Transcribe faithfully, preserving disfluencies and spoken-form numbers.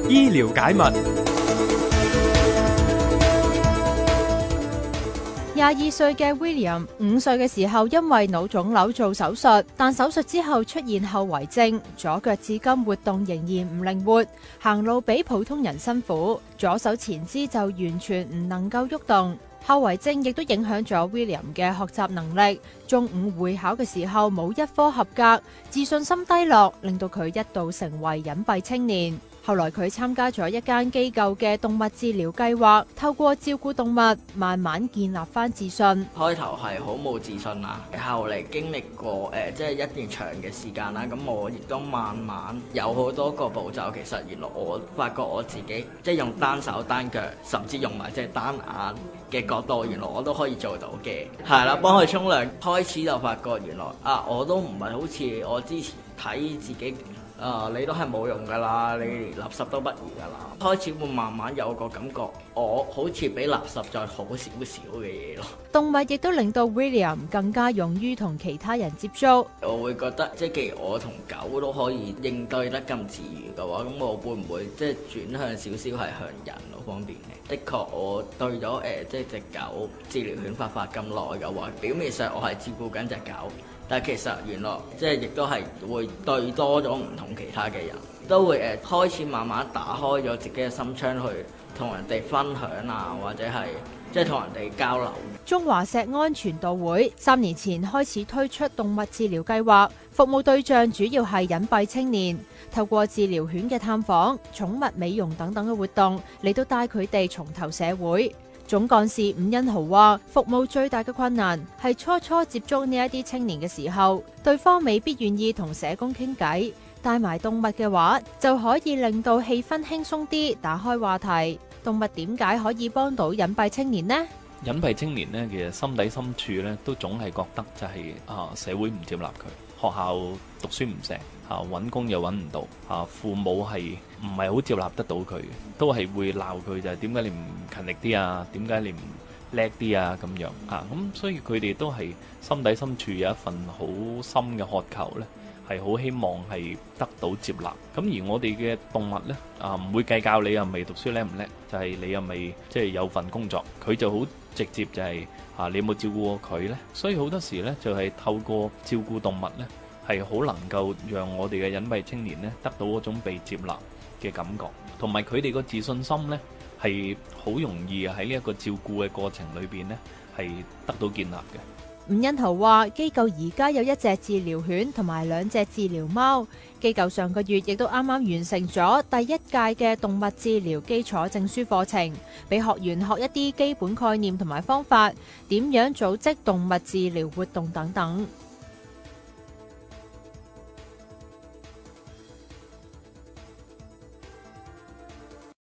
醫療解密。 廿二歲嘅 William 五歲嘅時候因為腦腫瘤做手術，但手術之後出現後遺症，左腳至今活動仍然唔靈活，行路比普通人辛苦，左手前肢就完全唔能夠喐動。後遺症亦都影響咗 William 嘅學習能力，中五會考嘅時候冇一科合格，自信心低落，令到佢一度成為隱蔽青年。後來佢參加咗一間機構嘅動物治療計劃，透過照顧動物，慢慢建立翻自信。 開頭係好冇自信啦，後嚟經歷過誒、呃，即係一段長嘅時間啦，咁我亦都慢慢有好多個步驟。其實原來我發覺我自己即係用單手單腳，甚至用埋即係單眼嘅角度，原來我都可以做到嘅。係啦，幫佢沖涼，開始就發覺原來啊，我都唔係好似我之前睇自己。啊！你都係冇用㗎啦，你連垃圾都不如㗎啦。開始會慢慢有個感覺，我好似比垃圾再好少少嘅嘢咯。 動物亦都令到 William 更加勇於同其他人接觸。 我會覺得，即係既然我同狗都可以應對得咁自如嘅話，咁我會唔會即係轉向少少係向人嗰方面嘅？的確，我對咗誒、呃、即係隻狗治療犬發發咁耐嘅話，表面上我係照顧緊隻狗。但其實原來即係亦都係會對多咗唔同其他嘅人，都會誒、呃、開始慢慢打開咗自己嘅心窗去同人哋分享啊，或者係即係同人哋交流。 中華石安傳道會三年前開始推出動物治療計劃，服務對象主要係隱蔽青年，透過治療犬嘅探訪、寵物美容等等嘅活動嚟到帶佢哋重投社會。總幹事伍恩豪話：服務最大嘅困難係初初接觸呢一啲青年嘅時候，對方未必願意同社工傾偈，帶埋動物嘅話，就可以令到氣氛輕鬆啲，打開話題。動物點解可以幫到隱蔽青年呢？ 隱蔽青年呢，其實心底深處呢，都總係覺得就係、是、啊社會唔接納佢，學校讀書唔成，啊揾工又揾唔到，啊父母係唔係好接納得到佢，都係會鬧佢，就係點解你唔勤力啲啊？點解你唔叻啲啊？咁樣啊，咁所以佢哋都係心底深處有一份好深嘅渴求呢，係好希望係得到接納。咁而我哋嘅動物呢，啊唔會計較你又未讀書叻唔叻，就係、是、你又未即係有份工作，佢就好直接就係、是、啊你有冇照顧過佢呢？所以好多時呢，就係、是、透過照顧動物呢，係好能夠讓我哋嘅隱蔽青年呢得到嗰種被接納嘅感覺，同埋佢哋個自信心呢，係好容易喺呢一個照顧嘅過程裏邊呢，係得到建立嘅。 伍恩豪話：機構而家有一隻治療犬同埋兩隻治療貓。機構上個月亦都啱啱完成咗第一屆嘅動物治療基礎證書課程，俾學員學一啲基本概念同埋方法，點樣組織動物治療活動等等。